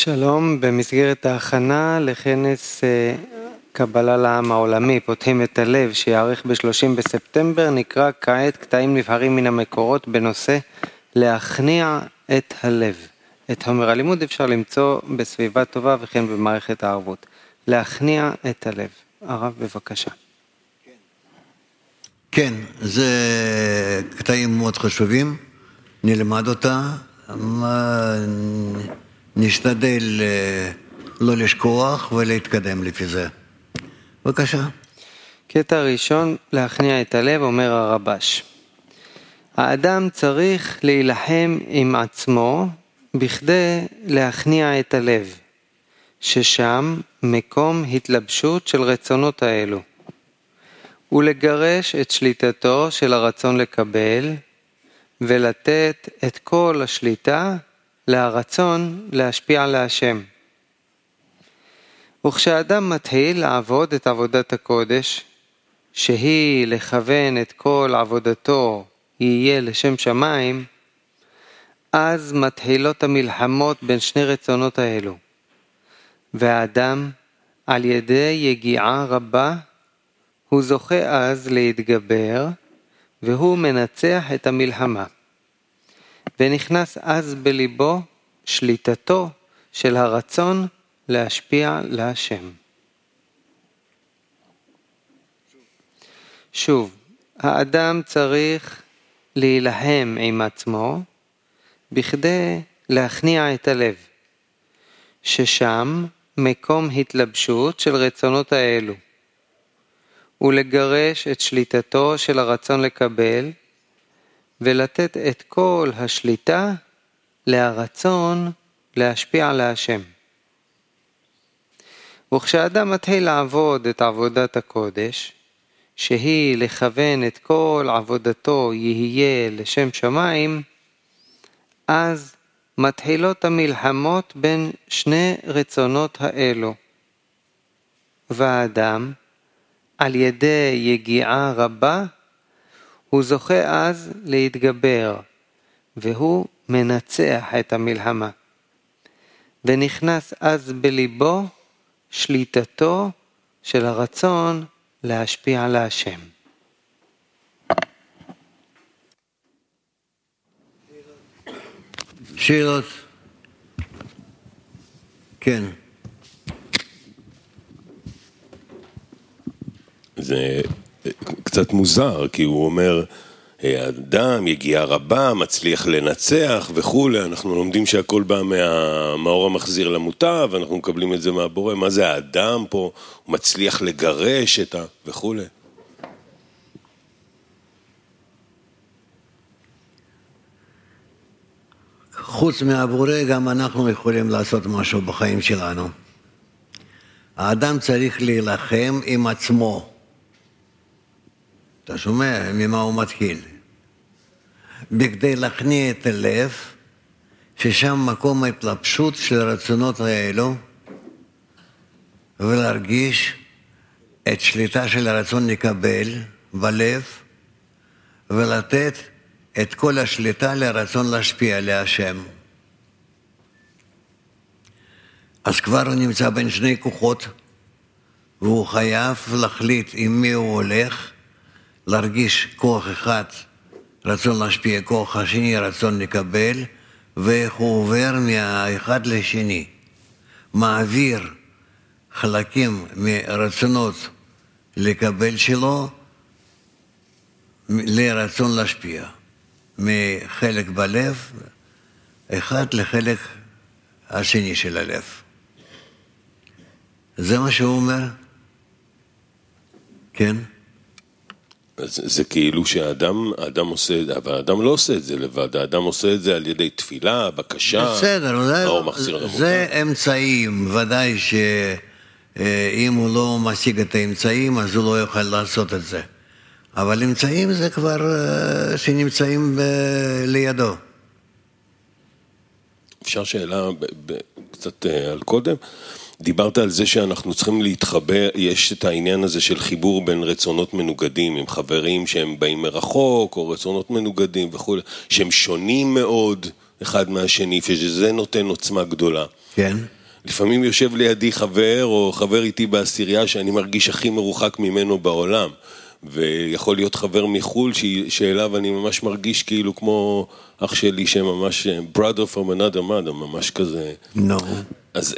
שלום, במסגרת ההכנה לכנס קבלה לעם העולמי, פותחים את הלב, שיערך ב-30 בספטמבר, נקרא כעת קטעים נבחרים מן המקורות בנושא להכניע את הלב. את חומר הלימוד אפשר למצוא בסביבה טובה וכן במערכת הערבות. להכניע את הלב. הרב, בבקשה. כן, זה קטעים מאוד חשובים, נלמד אותה, נשתדל לא לשכוח ולהתקדם לפי זה. בבקשה. קטע ראשון, להכניע את הלב, אומר הרבש. האדם צריך להילחם עם עצמו בכדי להכניע את הלב, ששם מקום התלבשות של רצונות האלו, ולגרש את שליטתו של הרצון לקבל, ולתת את כל השליטה לרצון להשפיע על השם. וכשאדם מתחיל לעבוד את עבודת הקודש, שהיא לכוון את כל עבודתו יהיה לשם שמיים, אז מתחילות המלחמות בין שני רצונות האלו. והאדם על ידי יגיעה רבה, הוא זוכה אז להתגבר, והוא מנצח את המלחמה. ונכנס אז בליבו שליטתו של הרצון להשפיע להשם. שוב, האדם צריך להילחם עם עצמו בכדי להכניע את הלב, ששם מקום התלבשות של רצונות האלו, ולגרש את שליטתו של הרצון לקבל, ולתת את כל השליטה לרצון להשפיע על השם. וכשאדם מתחיל לעבוד את עבודת הקודש, שהיא לכוון את כל עבודתו יהיה לשם שמיים, אז מתחילות המלחמות בין שני רצונות האלו. והאדם, על ידי יגיעה רבה, הוא זוכה אז להתגבר, והוא מנצח את המלחמה. ונכנס אז בליבו שליטתו של הרצון להשפיע על השם. שאלות? כן. זה קצת מוזר, כי הוא אומר, האדם יגיעה רבה, מצליח לנצח וכו'. אנחנו לומדים שהכל בא מהאור המחזיר למוטב, ואנחנו מקבלים את זה מהבורא. מה זה האדם פה? הוא מצליח לגרש את וכו'. חוץ מהבורא גם אנחנו יכולים לעשות משהו בחיים שלנו. האדם צריך להילחם עם עצמו. אתה שומע ממה הוא מתחיל? בכדי להכניע את הלב, ששם מקום ההתלבשות של הרצונות האלו, ולהרגיש את שליטה של הרצון לקבל בלב, ולתת את כל השליטה לרצון להשפיע להשם. אז כבר הוא נמצא בין שני כוחות, והוא חייב להחליט עם מי הוא הולך, להרגיש כוח אחד, רצון להשפיע, כוח השני, רצון לקבל, ואיך הוא עובר מהאחד לשני. מעביר חלקים מרצונות לקבל שלו, לרצון להשפיע. מחלק בלב, אחד לחלק השני של הלב. זה מה שהוא אומר? כן? זה כאילו שהאדם עושה את זה, אבל האדם לא עושה את זה לבד, האדם עושה את זה על ידי תפילה, בקשה, בסדר, זה אמצעים, ודאי שאם הוא לא משיג את האמצעים, אז הוא לא יוכל לעשות את זה. אבל אמצעים זה כבר שנמצאים לידו. אפשר שאלה קצת על קודם? דיברת על זה שאנחנו צריכים להתחבר, יש את העניין הזה של חיבור בין רצונות מנוגדים, עם חברים שהם באים מרחוק, או רצונות מנוגדים וכו', שהם שונים מאוד אחד מהשני, ושזה נותן עוצמה גדולה. כן. לפעמים יושב לידי חבר, או חבר איתי בעשירייה, שאני מרגיש הכי מרוחק ממנו בעולם, ויכול להיות חבר מחול, שאליו אני ממש מרגיש כאילו כמו אח שלי, שממש brother from another mother, ממש כזה. No. אז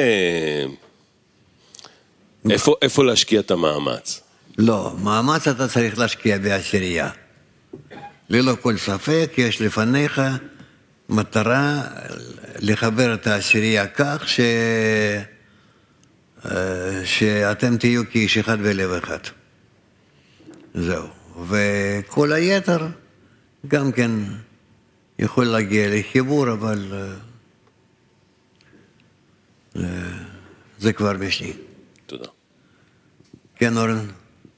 איפה להשקיע את המאמץ? לא, מאמץ אתה צריך להשקיע בעשירייה. ללא כל ספק, יש לפניך מטרה לחבר את העשירייה כך שאתם תהיו כאיש אחד ולב אחד. זהו. וכל היתר גם כן יכול להגיע לחיבור, אבל זה כבר משני. תודה. כן, אורן?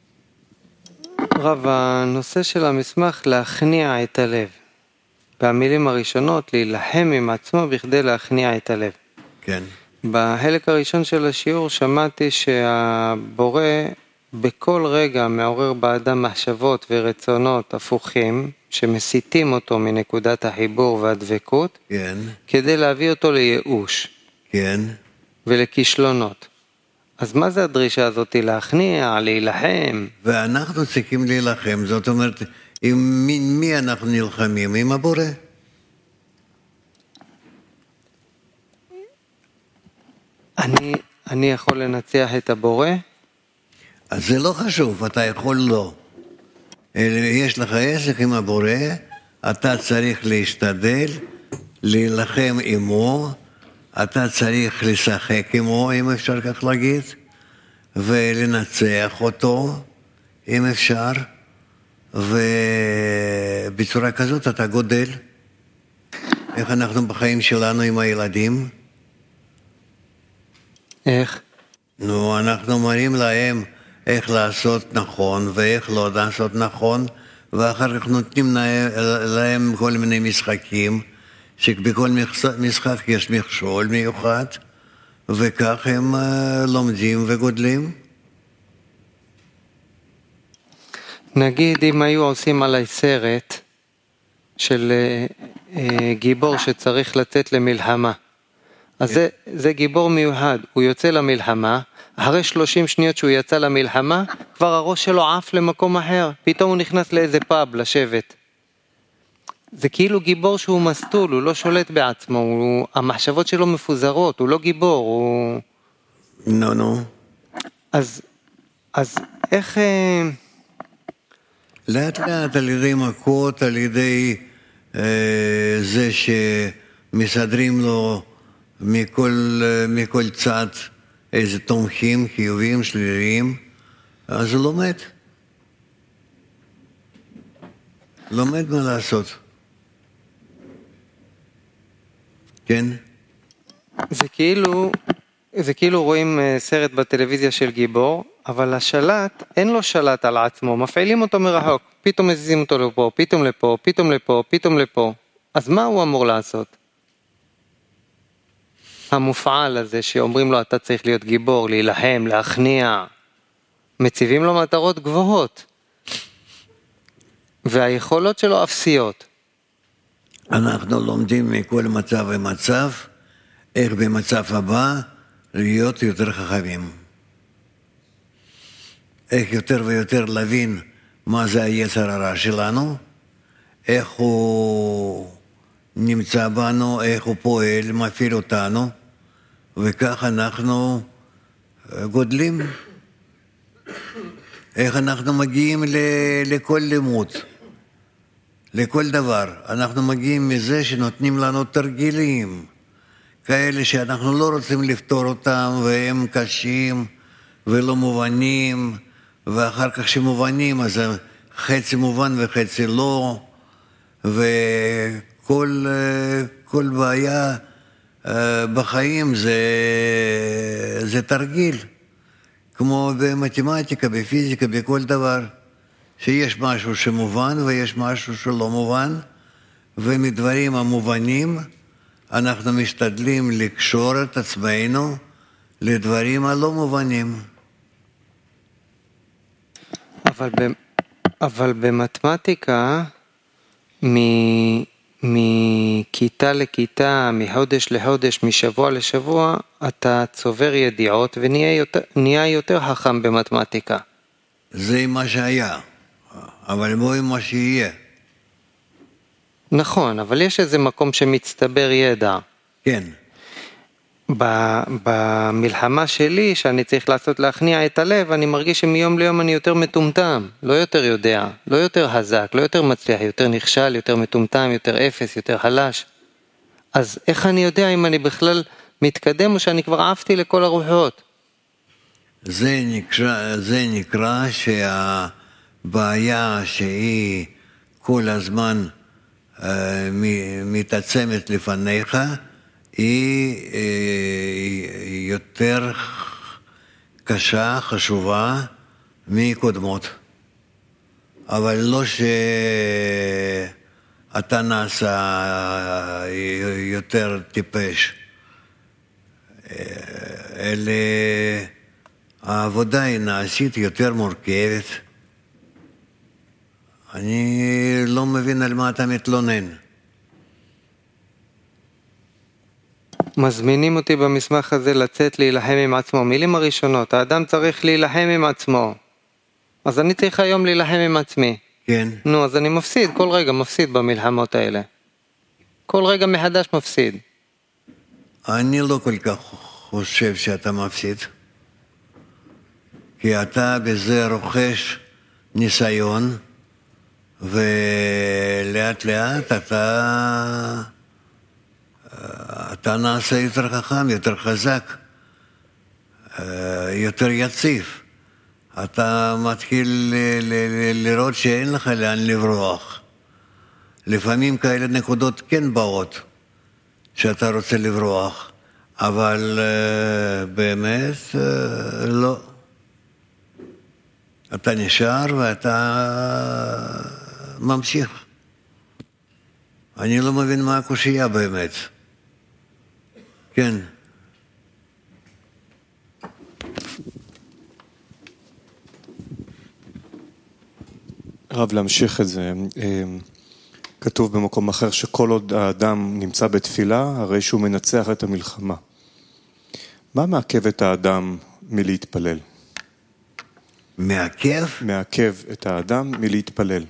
רב, הנושא של המסמך להכניע את הלב. במילים הראשונות, להילחם עם עצמו בכדי להכניע את הלב. כן. בחלק הראשון של השיעור שמעתי שהבורא בכל רגע מעורר באדם מחשבות ורצונות הפוכים, שמסיתים אותו מנקודת החיבור והדבקות, כן. כדי להביא אותו לייאוש. כן. ולכישלונות. אז מה זה הדרישה הזאת? להכניע, להילחם? ואנחנו צריכים להילחם, זאת אומרת, עם מי אנחנו נלחמים? עם הבורא. אני יכול לנצח את הבורא? אז זה לא חשוב, אתה יכול לא. יש לך עסק עם הבורא, אתה צריך להשתדל, להילחם עמו, אתה צריך לשחק עמו, אם אפשר כך להגיד, ולנצח אותו, אם אפשר, ובצורה כזאת אתה גודל. איך אנחנו בחיים שלנו עם הילדים? איך? נו, אנחנו מראים להם איך לעשות נכון ואיך לא לעשות נכון, ואחר כך נותנים להם כל מיני משחקים, שבכל משחק יש מכשול מיוחד, וכך הם לומדים וגודלים. נגיד אם היו עושים עליי סרט של גיבור שצריך לצאת למלחמה, אז זה גיבור מיוחד, הוא יוצא למלחמה, אחרי 30 שניות שהוא יצא למלחמה, כבר הראש שלו עף למקום אחר, פתאום הוא נכנס לאיזה פאב לשבת. זה כאילו גיבור שהוא מסטול, הוא לא שולט בעצמו, המחשבות שלו מפוזרות, הוא לא גיבור, הוא... נו. אז איך... לאט לאט על ידי מכות, על ידי זה שמסדרים לו מכל צד איזה תומכים, חיוביים, שליליים, אז הוא לומד מה לעשות. כן? זה כאילו רואים סרט בטלוויזיה של גיבור, אבל השלט, אין לו שלט על עצמו, מפעילים אותו מרחוק, פתאום מזיזים אותו לפה, פתאום לפה, פתאום לפה, פתאום לפה. אז מה הוא אמור לעשות? המופעל הזה שאומרים לו אתה צריך להיות גיבור, להילחם, להכניע, מציבים לו מטרות גבוהות, והיכולות שלו אפסיות. אנחנו לומדים מכל מצב ומצב, איך במצב הבא להיות יותר חכמים. איך יותר ויותר להבין מה זה היצר הרע שלנו, איך הוא נמצא בנו, איך הוא פועל, מפעיל אותנו, וכך אנחנו גודלים. איך אנחנו מגיעים לכל לימוד, לכל דבר. אנחנו מגיעים מזה שנותנים לנו תרגילים, כאלה שאנחנו לא רוצים לפתור אותם, והם קשים ולא מובנים, ואחר כך שמובנים, אז חצי מובן וחצי לא, וכל בעיה בחיים זה תרגיל, כמו במתמטיקה, בפיזיקה, בכל דבר, שיש משהו שמובן ויש משהו שלא מובן, ומדברים המובנים אנחנו משתדלים לקשור את עצמנו לדברים הלא מובנים. אבל במתמטיקה, מכיתה לכיתה, מחודש לחודש, משבוע לשבוע, אתה צובר ידיעות ונהיה יותר חכם במתמטיקה. זה מה שהיה, אבל לא מה שיהיה. נכון, אבל יש איזה מקום שמצטבר ידע. כן. במלחמה שלי, שאני צריך לעשות להכניע את הלב, אני מרגיש שמיום ליום אני יותר מטומטם, לא יותר יודע, לא יותר חזק, לא יותר מצליח, יותר נכשל, יותר מטומטם, יותר אפס, יותר חלש. אז איך אני יודע אם אני בכלל מתקדם או שאני כבר עפתי לכל הרוחות? זה נקרא שהבעיה שהיא כל הזמן מתעצמת לפניך, היא יותר קשה, חשובה מקודמות. אבל לא שאתה נעשה יותר טיפש. אלה העבודה היא נעשית יותר מורכבת. אני לא מבין על מה אתה מתלונן. מזמינים אותי במסמך הזה לצאת להילחם עם עצמו. מילים הראשונות, האדם צריך להילחם עם עצמו. אז אני צריך היום להילחם עם עצמי. כן. נו, אז אני מפסיד, כל רגע מפסיד במלחמות האלה. כל רגע מחדש מפסיד. אני לא כל כך חושב שאתה מפסיד. כי אתה בזה רוכש ניסיון, ולאט לאט אתה נעשה יותר חכם, יותר חזק, יותר יציב. אתה מתחיל לראות שאין לך לאן לברוח. לפעמים כאלה נקודות כן באות, שאתה רוצה לברוח, אבל באמת לא. אתה נשאר ואתה ממשיך. אני לא מבין מה הקושיה באמת. כן. רב, להמשיך את זה. כתוב במקום אחר שכל עוד האדם נמצא בתפילה, הרי שהוא מנצח את המלחמה. מה מעכב את האדם מלהתפלל? מעכב? מעכב את האדם מלהתפלל.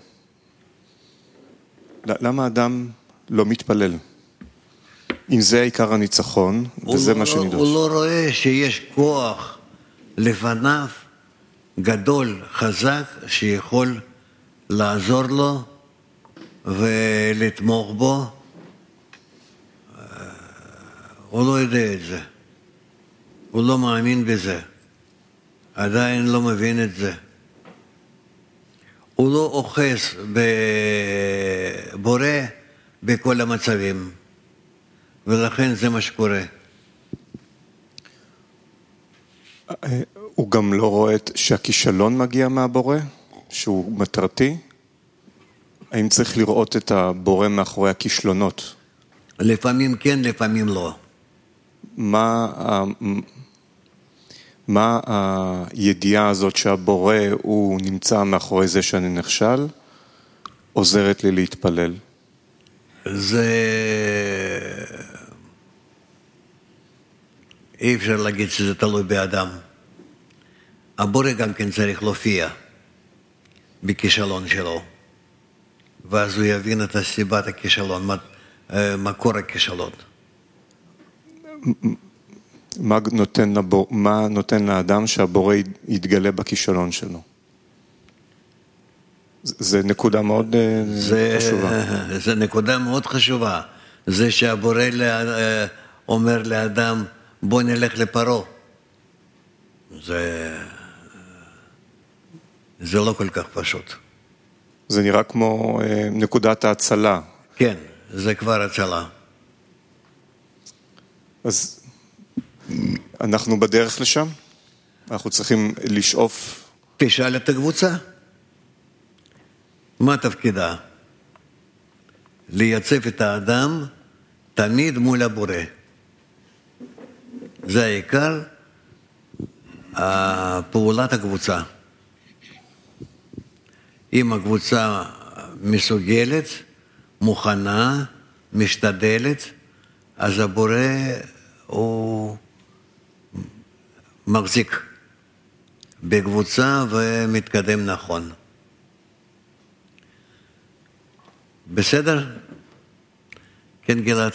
למה האדם לא מתפלל? אם זה עיקר הניצחון, וזה מה שנדרוש. הוא לא רואה שיש כוח לפניו גדול, חזק, שיכול לעזור לו ולתמוך בו. הוא לא יודע את זה. הוא לא מאמין בזה. עדיין לא מבין את זה. הוא לא אוחז בבורא בכל המצבים. ולכן זה מה שקורה. הוא גם לא רואה שהכישלון מגיע מהבורא? שהוא מטרתי? האם צריך לראות את הבורא מאחורי הכישלונות? לפעמים כן, לפעמים לא. מה הידיעה הזאת שהבורא הוא נמצא מאחורי זה שאני נכשל, עוזרת לי להתפלל? זה... אי אפשר להגיד שזה תלוי באדם. הבורא גם כן צריך להופיע בכישלון שלו. ואז הוא יבין את סיבת הכישלון, מקור הכישלון. מה נותן לאדם שהבורא יתגלה בכישלון שלו? זה נקודה מאוד חשובה. זה נקודה מאוד חשובה. זה שהבורא אומר לאדם, בוא נלך לפרעה. זה לא כל כך פשוט. זה נראה כמו נקודת ההצלה. כן, זה כבר הצלה. אז אנחנו בדרך לשם? אנחנו צריכים לשאוף... תשאל את הקבוצה. מה תפקידה? לייצב את האדם תמיד מול הבורא. זה העיקר פעולת הקבוצה. אם הקבוצה מסוגלת, מוכנה משתדלת, אז הבורא הוא מחזיק בקבוצה ומתקדם נכון. בסדר? כן, גלעד.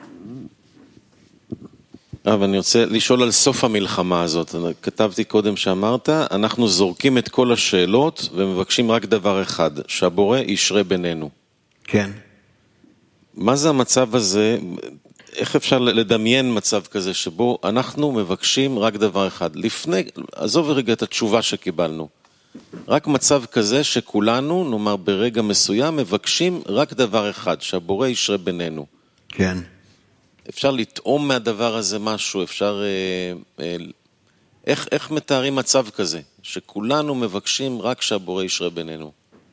אבל אני רוצה לשאול על סוף המלחמה הזאת. כתבתי קודם שאמרת, אנחנו זורקים את כל השאלות ומבקשים רק דבר אחד, שהבורא ישרה בינינו. כן. מה זה המצב הזה? איך אפשר לדמיין מצב כזה שבו אנחנו מבקשים רק דבר אחד? לפני, עזוב רגע את התשובה שקיבלנו. רק מצב כזה שכולנו, נאמר ברגע מסוים, מבקשים רק דבר אחד, שהבורא ישרה בינינו. כן. אפשר לטעום מהדבר הזה משהו, אפשר... איך מתארים מצב כזה? שכולנו מבקשים רק שהבורא ישרה בינינו.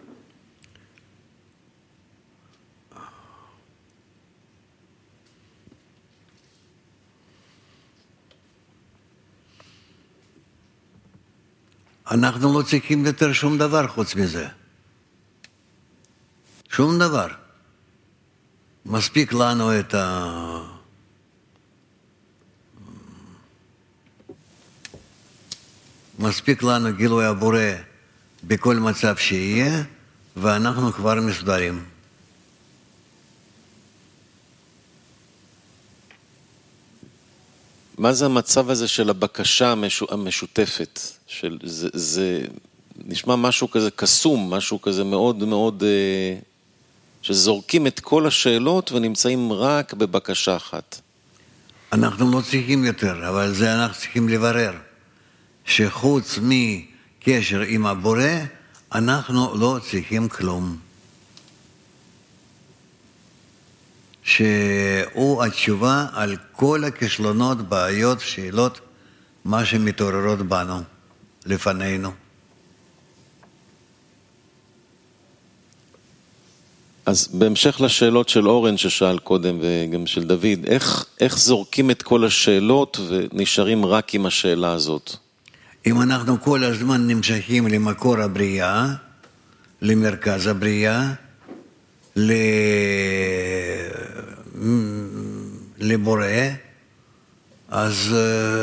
אנחנו לא צריכים יותר שום דבר חוץ מזה. שום דבר. מספיק לנו את מספיק לנו גילוי הבורא בכל מצב שיהיה, ואנחנו כבר מסודרים. מה זה המצב הזה של הבקשה המשותפת? זה נשמע משהו כזה קסום, משהו כזה מאוד מאוד, שזורקים את כל השאלות ונמצאים רק בבקשה אחת. אנחנו לא צריכים יותר, אבל זה אנחנו צריכים לברר. שחוץ מקשר עם הבורא, אנחנו לא צריכים כלום. שהוא התשובה על כל הכישלונות, בעיות, שאלות, מה שמתעוררות בנו, לפנינו. אז בהמשך לשאלות של אורן ששאל קודם וגם של דוד, איך זורקים את כל השאלות ונשארים רק עם השאלה הזאת? אם אנחנו כל הזמן נמשכים למקור הבריאה, למרכז הבריאה, לבורא, אז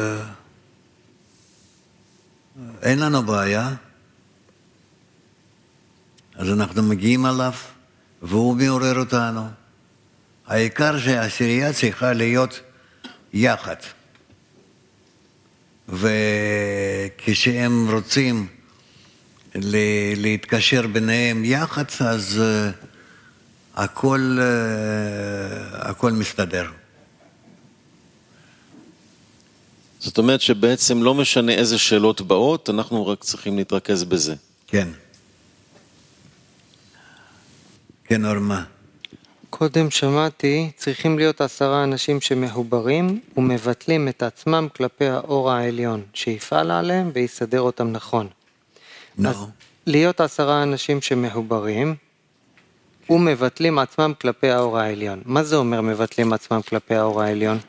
אין לנו בעיה. אז אנחנו מגיעים עליו, והוא מעורר אותנו. העיקר שהעשירייה צריכה להיות יחד. וכשהם רוצים להתקשר ביניהם יחד, אז הכל מסתדר. זאת אומרת שבעצם לא משנה איזה שאלות באות, אנחנו רק צריכים להתרכז בזה. כן. כן, אורמה. קודם שמעתי, צריכים להיות 10 אנשים שמחוברים ומבטלים את עצמם כלפי האור העליון, שיפעל עליהם ויסדר אותם נכון. No. אז להיות 10 אנשים שמחוברים ומבטלים עצמם כלפי האור העליון. מה זה אומר מבטלים עצמם כלפי האור העליון?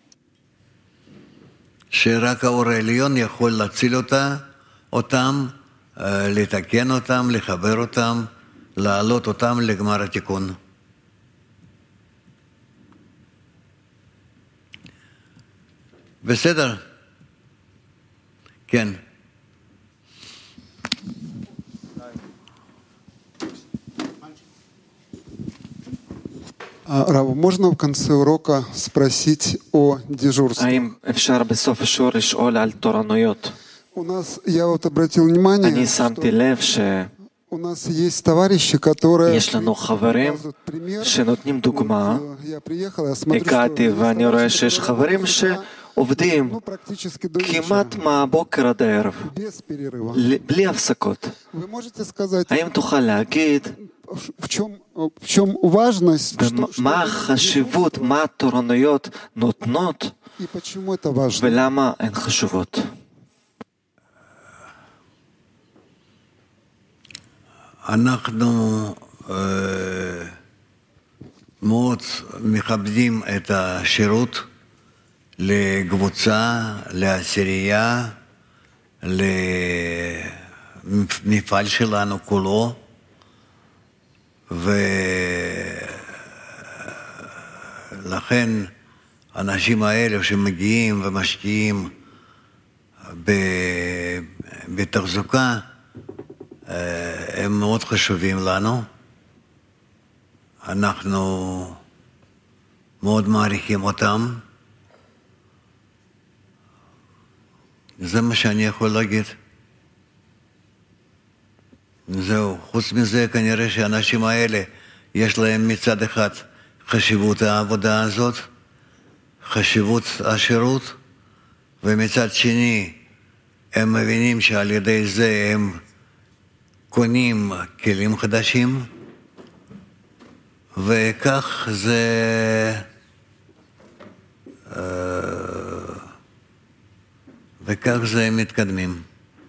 שרק האור העליון יכול להציל אותם, לתקן אותם, לחבר אותם, להעלות אותם לגמר התיקון. בסדר? כן. Рав, можно в конце урока спросить о дежурстве? האם אפשר בסוף השיעור לשאול על תורנויות? У нас, я вот обратил внимание, אני שמתי לב у нас есть товарищи, которые שיש לנו חברים показывают пример. שנותנים דוגמה. Вот, я приехал, я смотрю, הגעתי что ואני есть רואה товарищи, שיש которые חברים работают, שעובדים ну, практически до כמעט вечера, מהבוקר עד הערב, без перерыва. בלי הפסקות. Вы можете сказать, האם תוכל להגיד в чем важность, מה החשיבות, מה התורנויות נותנות и почему это важно? ולמה הן חשובות? אנחנו מאוד מכבדים את השירות לקבוצה, לעשירייה, למפעל שלנו כולו, לכן האנשים האלה שמגיעים ומשקיעים בתחזוקה, הם מאוד חשובים לנו. אנחנו מאוד מעריכים אותם. זה מה שאני יכול להגיד. זהו. חוץ מזה, כנראה שהאנשים האלה, יש להם מצד אחד חשיבות העבודה הזאת, חשיבות השירות, ומצד שני, הם מבינים שעל ידי זה הם קונים כלים חדשים, וכך זה מתקדמים.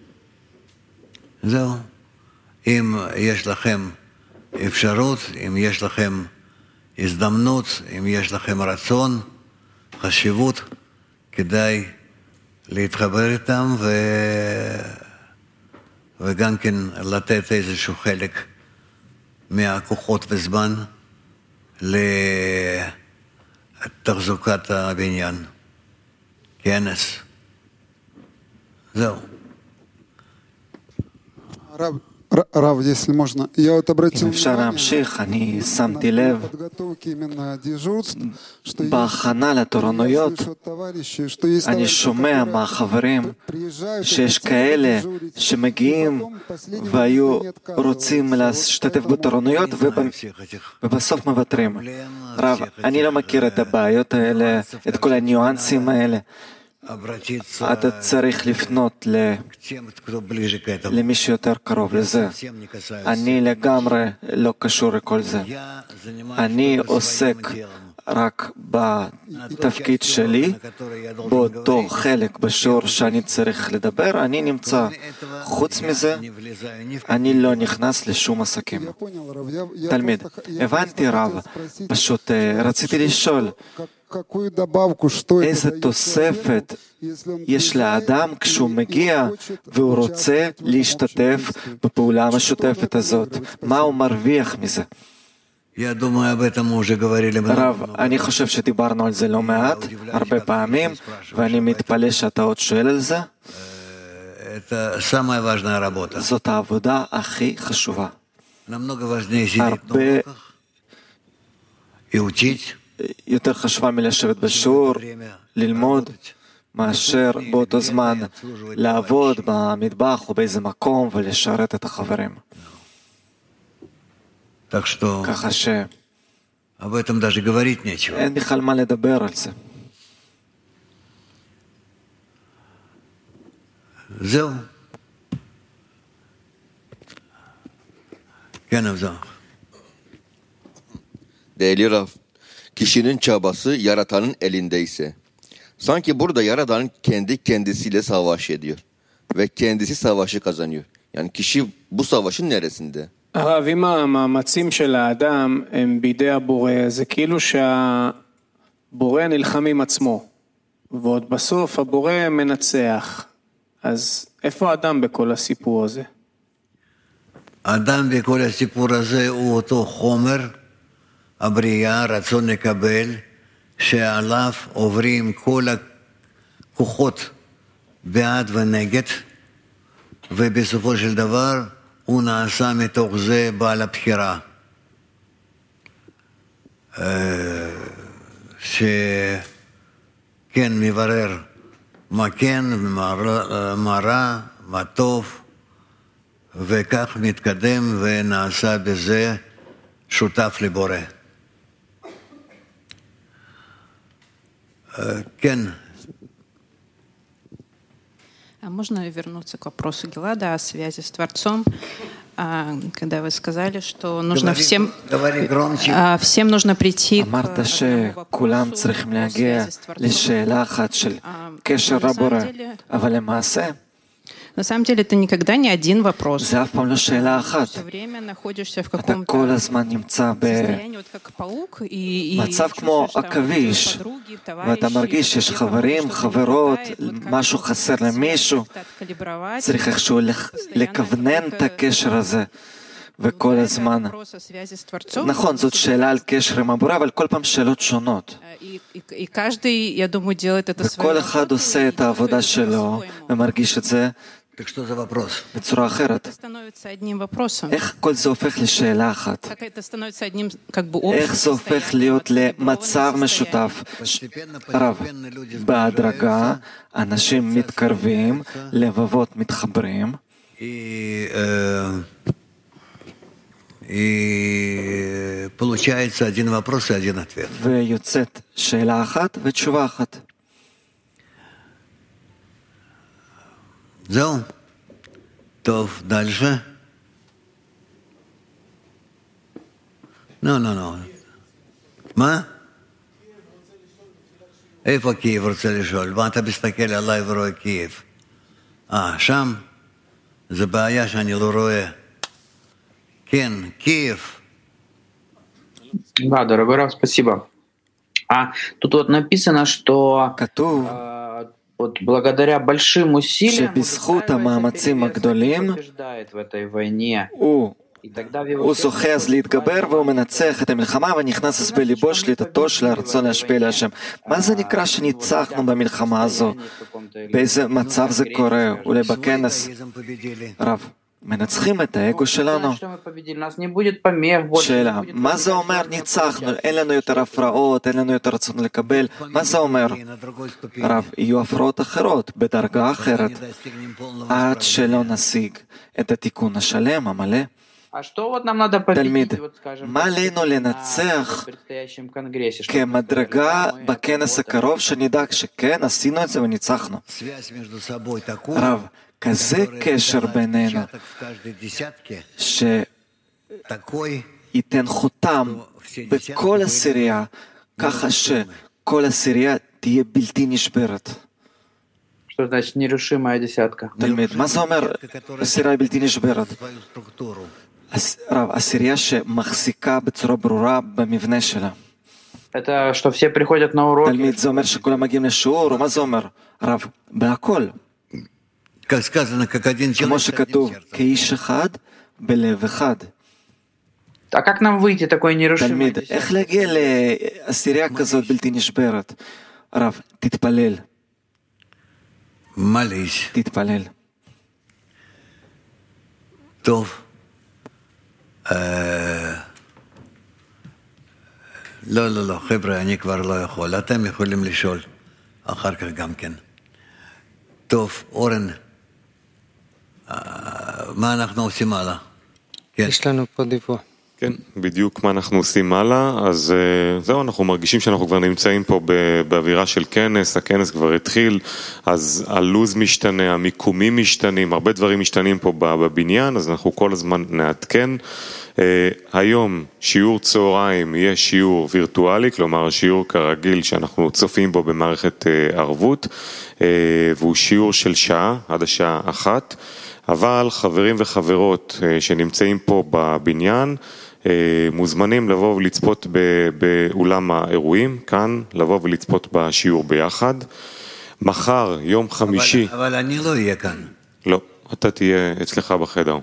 זהו. אם יש לכם אפשרות, אם יש לכם הזדמנות, אם יש לכם רצון, חשיבות, כדאי להתחבר איתם וגם כן לתת איזשהו חלק מהכוחות וזמן לתחזוקת הבניין. כנס. זהו. Рав, если можно, я вот обратил אם אפשר להמשיך, אני שמתי לב בהכנה לתורנויות, אני שומע מהחברים שיש כאלה שמגיעים והיו רוצים להשתתף בתורנויות ובסוף מוותרים. רב, אני לא מכיר את הבעיות האלה, את כל הניואנסים האלה. אתה צריך לפנות למי שיותר קרוב לזה. אני לגמרי לא קשור לכל זה. אני עוסק רק בתפקיד שלי, באותו חלק בשיעור שאני צריך לדבר, אני נמצא. חוץ מזה, אני לא נכנס לשום עסקים. תלמיד, הבנתי רב, פשוט רציתי לשאול, איזה תוספת יש לאדם כשהוא מגיע והוא רוצה להשתתף בפעולה המשותפת הזאת? מה הוא מרוויח מזה? רב, אני חושב שדיברנו על זה לא מעט, הרבה פעמים, ואני מתפלא שאתה עוד שואל על זה. זאת העבודה הכי חשובה. הרבה יותר חשובה מלשבת בשיעור, ללמוד, מאשר באותו זמן לעבוד במטבח או באיזה מקום ולשרת את החברים. ככה שאין בכלל מה לדבר על זה. זהו. כן, אבזר. Değerli Rav, kişinin çabası yaratanın elindeyse, sanki burada yaratan kendi kendisiyle savaş ediyor ve kendisi savaşı kazanıyor. Yani kişi bu savaşın neresinde? הרב, אם המאמצים של האדם הם בידי הבורא, זה כאילו שהבורא נלחם עם עצמו, ועוד בסוף הבורא מנצח. אז איפה האדם בכל הסיפור הזה? האדם בכל הסיפור הזה הוא אותו חומר, הבריאה, רצון לקבל, שעליו עוברים כל הכוחות בעד ונגד, ובסופו של דבר הוא נעשה מתוך זה בעל הבחירה. שכן מברר מה כן, מה רע, מה טוב, וכך מתקדם ונעשה בזה שותף לבורא. כן. А можно вернуться к вопросу Гилада о связи с Творцом, когда вы сказали, что нужно всем нужно прийти אמרת שכולם צריכים להגיע לשאלה אחת של קשר לבורא, אבל למעשה На самом деле это никогда не один вопрос. זה אף פעם לא שאלה אחת. אתה כל הזמן נמצא במצב כמו עכביש, ואתה מרגיש שיש חברים, חברות, משהו חסר למישהו, צריך איכשהו לכוונן את הקשר הזה, וכל הזמן. נכון, זאת שאלה על קשר עם הבורא, אבל כל פעם שאלות שונות. וכל אחד עושה את העבודה שלו ומרגיש את זה בצורה אחרת. איך כל זה הופך לשאלה אחת? איך זה הופך להיות למצב משותף? הרב, בהדרגה אנשים מתקרבים, לבבות מתחברים. ויוצאת שאלה אחת ותשובה אחת. זהו. טוב, דלשה. לא. מה? איפה קייב רוצה לשאול? מה אתה מסתכל עליי ורואה קייב? שם? זה בעיה שאני לא רואה. כן, קייב. Да, дорогой Рав, спасибо. Тут вот написано, что вот благодаря большим усилиям побеждает в этой войне. הוא זוכה אז להתגבר והוא מנצח את המלחמה ונכנס אז בליבו שליטתו של הרצון להשפיע להשם. מה זה נקרא שניצחנו במלחמה הזו? באיזה מצב זה קורה? אולי בכנס? רב, מנצחים את האגו שלנו? שאלה, מה זה אומר ניצחנו? אין לנו יותר הפרעות, אין לנו יותר רצון לקבל. מה זה אומר? רב, יהיו הפרעות אחרות, בדרגה אחרת, עד שלא נשיג את התיקון השלם, המלא. תלמיד, מה עלינו לנצח כמדרגה בכנס הקרוב שנדע שכן, עשינו את זה וניצחנו? רב, כזה קשר בינינו שייתן חותם בכל עשירייה, ככה שכל עשירייה תהיה בלתי נשברת. תלמיד, מה זה אומר עשירייה בלתי נשברת? רב, עשירייה שמחזיקה בצורה ברורה במבנה שלה. תלמיד, זה אומר שכולם מגיעים לשיעור, או מה זה אומר? רב, בהכל. כמו שכתוב, כאיש אחד, בלב אחד. תלמיד, איך להגיע לעשירייה כזאת בלתי נשברת? רב, תתפלל. תתפלל. טוב. לא, חבר'ה, אני כבר לא יכול. אתם יכולים לשאול אחר כך גם כן. טוב, אורן, מה אנחנו עושים הלאה? יש לנו פה דיווח. כן, בדיוק מה אנחנו עושים הלאה, אז זהו, אנחנו מרגישים שאנחנו כבר נמצאים פה באווירה של כנס, הכנס כבר התחיל, אז הלוז משתנה, המיקומים משתנים, הרבה דברים משתנים פה בבניין, אז אנחנו כל הזמן נעדכן. היום שיעור צהריים יהיה שיעור וירטואלי, כלומר שיעור כרגיל שאנחנו צופים בו במערכת ערבות, והוא שיעור של שעה, עד השעה 1, אבל חברים וחברות שנמצאים פה בבניין, מוזמנים לבוא ולצפות באולם האירועים, כאן לבוא ולצפות בשיעור ביחד. מחר, יום חמישי... אבל אני לא אהיה כאן. לא, אתה תהיה אצלך בחדר.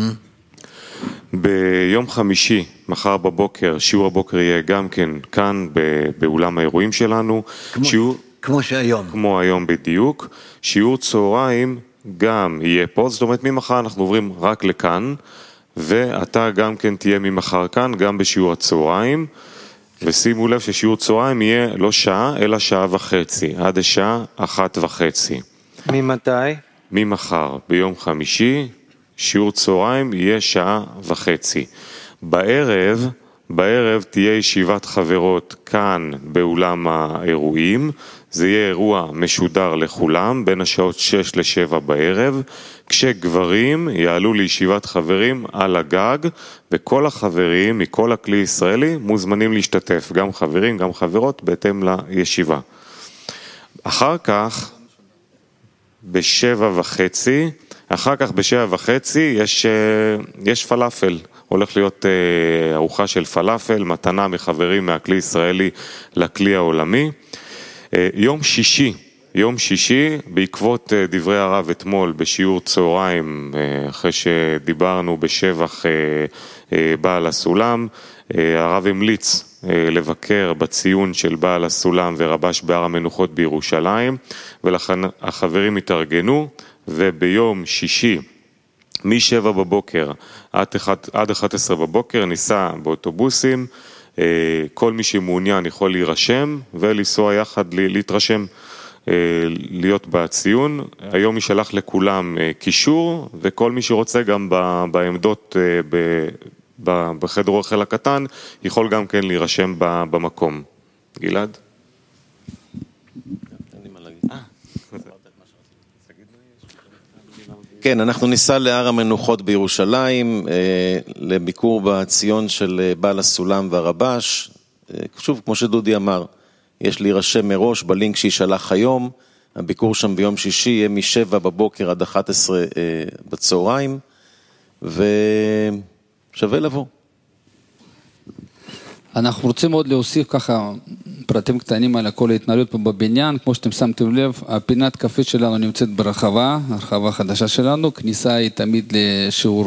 ביום חמישי, מחר בבוקר, שיעור הבוקר יהיה גם כן כאן באולם האירועים שלנו. כמו שהיום. כמו היום בדיוק. שיעור צהריים גם יהיה פה, זאת אומרת ממחר אנחנו עוברים רק לכאן, ואתה גם כן תהיה ממחר כאן, גם בשיעור הצהריים, ושימו לב ששיעור צהריים יהיה לא שעה, אלא שעה וחצי, עד השעה 1:30. ממתי? ממחר, ביום חמישי, שיעור צהריים יהיה שעה וחצי. בערב תהיה ישיבת חברות כאן באולם האירועים, זה יהיה אירוע משודר לכולם בין השעות 6 ל-7 בערב, כשגברים יעלו לישיבת חברים על הגג, וכל החברים מכל הכלי ישראלי מוזמנים להשתתף, גם חברים, גם חברות, בהתאם לישיבה. אחר כך, ב-7:30 יש פלאפל, הולך להיות ארוחה של פלאפל, מתנה מחברים מהכלי ישראלי לכלי העולמי. יום שישי, יום שישי, בעקבות דברי הרב אתמול בשיעור צהריים, אחרי שדיברנו בשבח בעל הסולם, הרב המליץ לבקר בציון של בעל הסולם ורבש בהר המנוחות בירושלים, ולכן החברים התארגנו, וביום שישי, מ-7 בבוקר עד 11 בבוקר, ניסע באוטובוסים, כל מי שמעוניין יכול להירשם ולנסוע יחד להתרשם, להיות בציון. היום ישלח לכולם קישור, וכל מי שרוצה גם בעמדות בחדר אוכל הקטן יכול גם כן להירשם במקום. גלעד? כן, אנחנו ניסע להר המנוחות בירושלים, לביקור בציון של בעל הסולם והרבש. שוב, כמו שדודי אמר, יש להירשם מראש בלינק שישלח היום. הביקור שם ביום שישי יהיה מ-7 בבוקר עד 11 בצהריים, ושווה לבוא. אנחנו רוצים עוד להוסיף ככה פרטים קטנים על כל ההתנהלות פה בבניין. כמו שאתם שמתם לב, הפינת קפה שלנו נמצאת ברחבה, הרחבה חדשה שלנו. כניסה היא תמיד לשיעור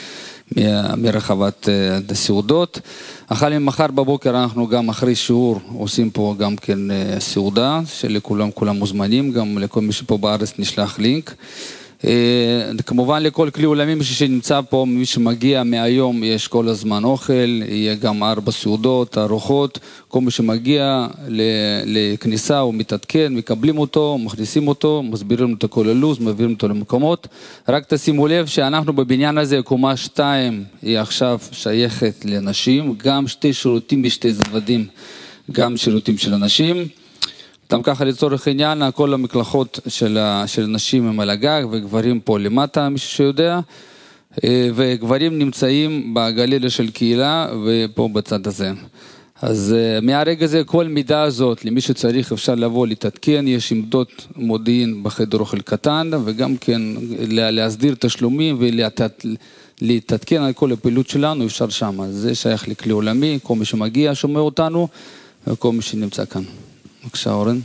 מרחבת הסעודות. החל ממחר בבוקר אנחנו גם אחרי שיעור עושים פה גם כן סעודה, שלכולם מוזמנים, גם לכל מי שפה בארץ נשלח לינק. כמובן לכל כלי עולמי שנמצא פה, מי שמגיע מהיום יש כל הזמן אוכל, יהיה גם 4 סעודות, ארוחות, כל מי שמגיע לכניסה הוא מתעדכן, מקבלים אותו, מכניסים אותו, מסבירים אותו כל הלוז, מעבירים אותו למקומות. רק תשימו לב שאנחנו בבניין הזה, קומה 2 היא עכשיו שייכת לנשים, גם 2 שירותים בשתי צדדים, גם שירותים של אנשים. גם ככה לצורך עניין, כל המקלחות של נשים הם על הגג, וגברים פה למטה, מי שיודע, וגברים נמצאים בגלריה של קהילה, ופה בצד הזה. אז מהרגע הזה, כל מידע הזאת, למי שצריך אפשר לבוא להתעדכן, יש עמדות מודיעין בחדר אוכל קטן, וגם כן להסדיר תשלומים ולהתעדכן על כל הפעילות שלנו, אפשר שם. אז זה שייך לכלי עולמי, כל מי שמגיע שומע אותנו, וכל מי שנמצא כאן. בבקשה, אורן.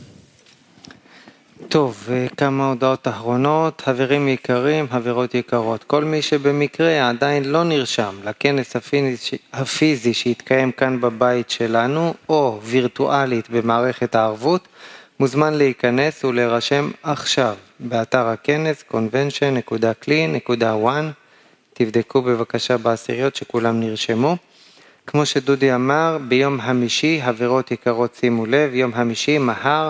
טוב, כמה הודעות אחרונות. חברים יקרים, חברות יקרות, כל מי שבמקרה עדיין לא נרשם לכנס הפיזי שהתקיים כאן בבית שלנו, או וירטואלית במערכת הערבות, מוזמן להיכנס ולהירשם עכשיו באתר הכנס convention.clean.one. תבדקו בבקשה בעשיריות שכולם נרשמו. כמו שדודי אמר, ביום חמישי, חברות יקרות שימו לב, יום חמישי מחר,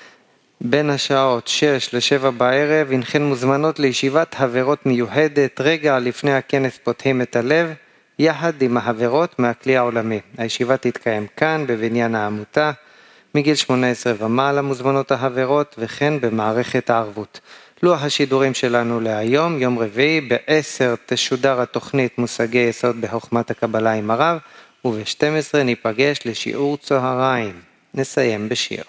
בין השעות 6 ל-7 בערב, הנחן מוזמנות לישיבת חברות מיוחדת, רגע לפני הכנס פותחים את הלב, יחד עם החברות מהכלי העולמי. הישיבה תתקיים כאן, בבניין העמותה, מגיל 18 ומעלה מוזמנות החברות, וכן במערכת הערבות. לוח השידורים שלנו להיום, יום רביעי, ב-10 תשודר התוכנית מושגי יסוד בחוכמת הקבלה עם הרב, וב-12 ניפגש לשיעור צהריים. נסיים בשיר.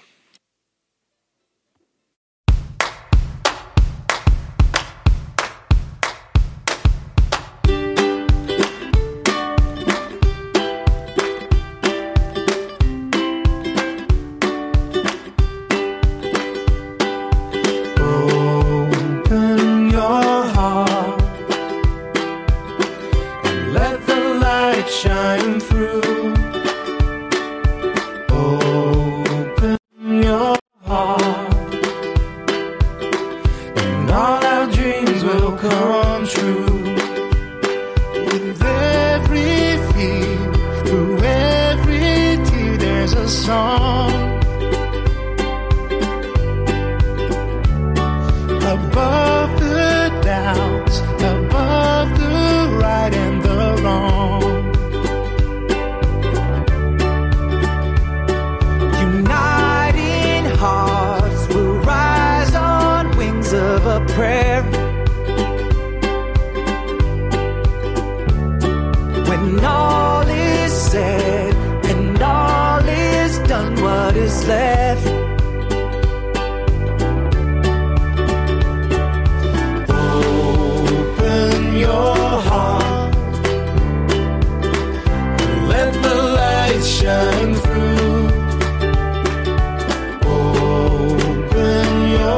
Shine through. Open your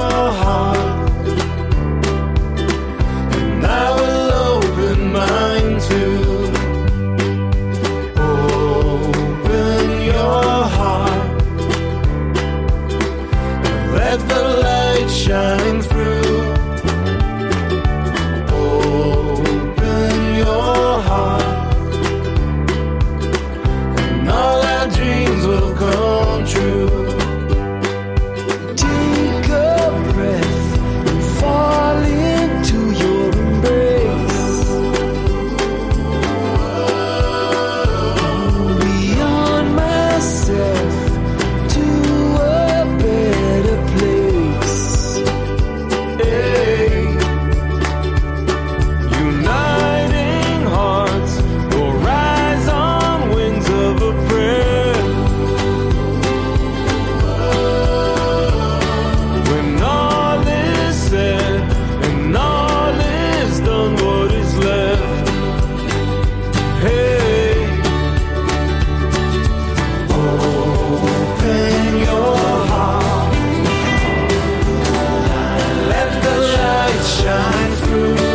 light shine through.